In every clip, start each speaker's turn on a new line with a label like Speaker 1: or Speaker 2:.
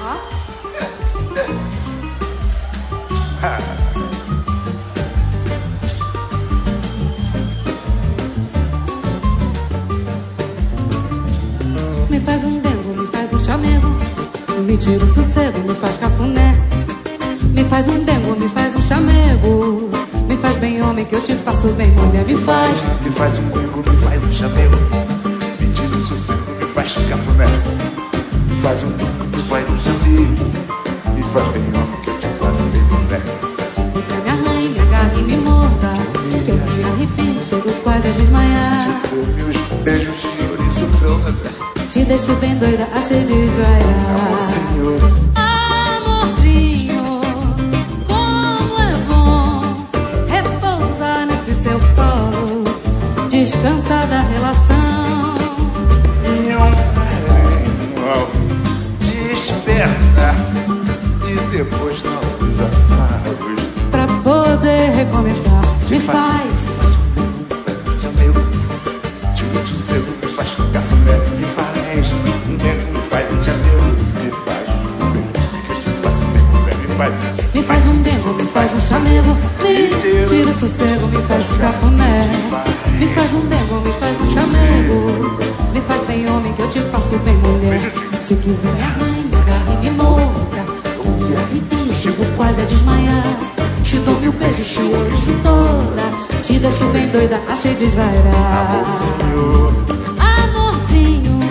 Speaker 1: Me faz um dengo, me faz um chamego, me tira o sossego, me faz cafuné. Me faz um dengo, me faz um chamego, me faz bem homem que eu te faço bem mulher. Me faz
Speaker 2: um dengo, me faz um chamego, me tira o sossego, me faz cafuné. Me faz um dengo, me faz um chamego, me faz bem homem que eu te faço bem mulher.
Speaker 1: Me arranhe, me agarre e me morda, que eu me arrepio, chego quase a desmaiar.
Speaker 2: Te dou meus beijos, senhor, isso toda.
Speaker 1: Te deixo bem doida a se desvaiar.
Speaker 2: Amor, senhor.
Speaker 1: Amorzinho, como é bom repousar nesse seu colo, descansar da relação.
Speaker 2: E um carinho ao despertar, e depois novos afagos,
Speaker 1: pra poder recomeçar. Me faz
Speaker 2: chamego, tira o sossego, me faz cafuné. Me faz um dengo, me faz um chamego, me faz um dengo que eu te faço bem mulher.
Speaker 1: Me faz um dengo, me faz um chamego, me tira o sossego, me faz cafuné. Me faz um dengo, me faz um chamego, me faz bem homem que eu te faço bem mulher. Se quiser me arranhe, me agarre e me morda, eu me arrepio, chego quase a desmaiar. Te dou mil beijos, te ouço toda, te deixo bem doida a se desvairar. Amorzinho,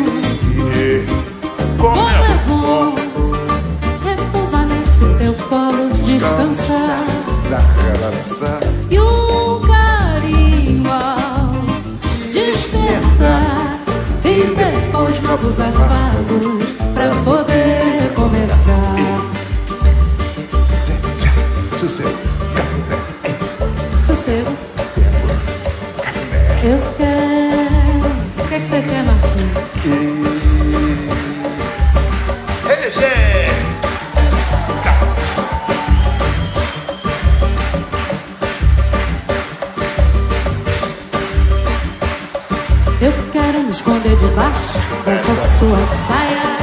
Speaker 2: como
Speaker 1: é bom repousar nesse teu colo, descansar
Speaker 2: da relação.
Speaker 1: e um carinho ao despertar, e depois novos afagos pra poder começar.
Speaker 2: Sossego, cafuné,
Speaker 1: Sossego,
Speaker 2: cafuné.
Speaker 1: eu quero. O que é que você quer, Martinho? Eu quero me esconder debaixo dessa sua saia.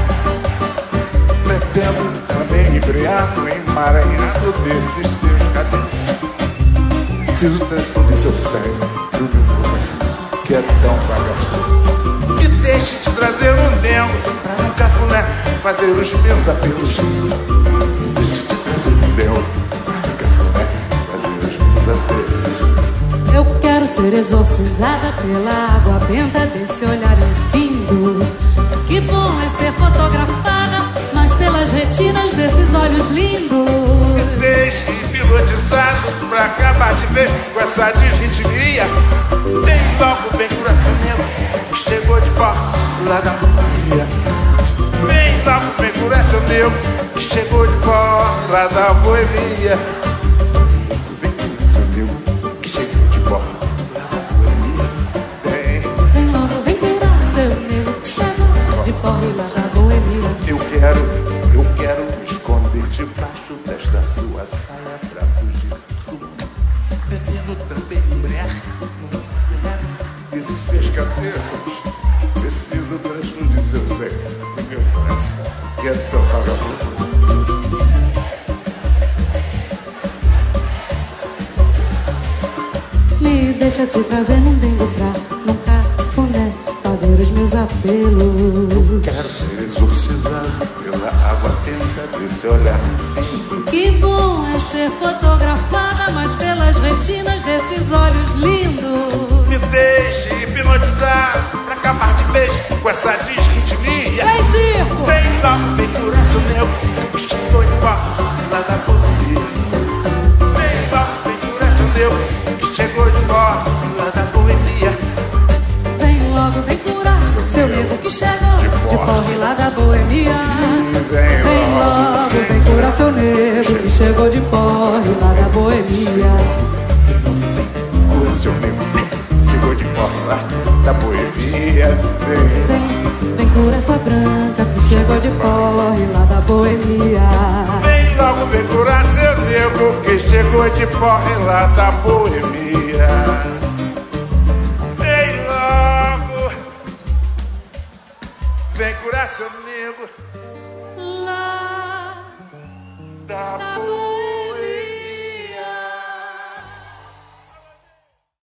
Speaker 2: Pretendo também embriar no emaranhado desses seus cabelos. Preciso transfundir seu sangue pro meu coração, que é tão vagabundo. E deixe te trazer um dengo pra um cafuné fazer os meus apelos. E deixe te trazer um dengo pra um cafuné fazer os meus apelos.
Speaker 1: Eu quero ser exorcizada pela água benta desse olhar infindo. Que bom é ser fotografada, mas pelas retinas desses olhos lindos.
Speaker 2: Me deixe hipnotizado pra acabar de ver com essa desritmia. Vem logo, vem coração meu, chegou de porta lá da boemia. Vem logo, vem coração meu, chegou de porta lá da boemia. Vem coração meu, chegou de porta lá da boemia.
Speaker 1: Vem logo, vem curar seu nego, que chegou de porre lá da boemia.
Speaker 2: Eu quero me esconder debaixo desta sua saia pra fugir do mundo. Bebendo também embriagar no desses seus cabelos. Preciso transfundir seu sangue pro meu coração, que é tão vagabundo.
Speaker 1: Me deixa te trazer num dengo pra num cafuné fazer os meus apelos.
Speaker 2: Quero ser exorcizado pela água benta desse olhar fino.
Speaker 1: Que bom é ser fotografada, mas pelas retinas desses olhos lindos.
Speaker 2: Me deixe hipnotizar pra acabar de vez com essa desritmia.
Speaker 1: Vem, circo!
Speaker 2: Vem logo, vem coração meu, chegou de porta lá da boemia. Vem logo, vem coração meu, chegou de porta lá da boemia.
Speaker 1: Vem logo, vem curar seu nego que chegou de porre lá da boemia. Vem logo, vem curar seu nego que chegou de porre lá da boemia.
Speaker 2: Vem cura seu nego, chegou de porta lá da boemia.
Speaker 1: Vem curar sua branca que chegou de porre lá da boemia.
Speaker 2: Vem logo, vem curar seu nego que chegou de porre lá da boemia. Vem logo, vem curar seu nego.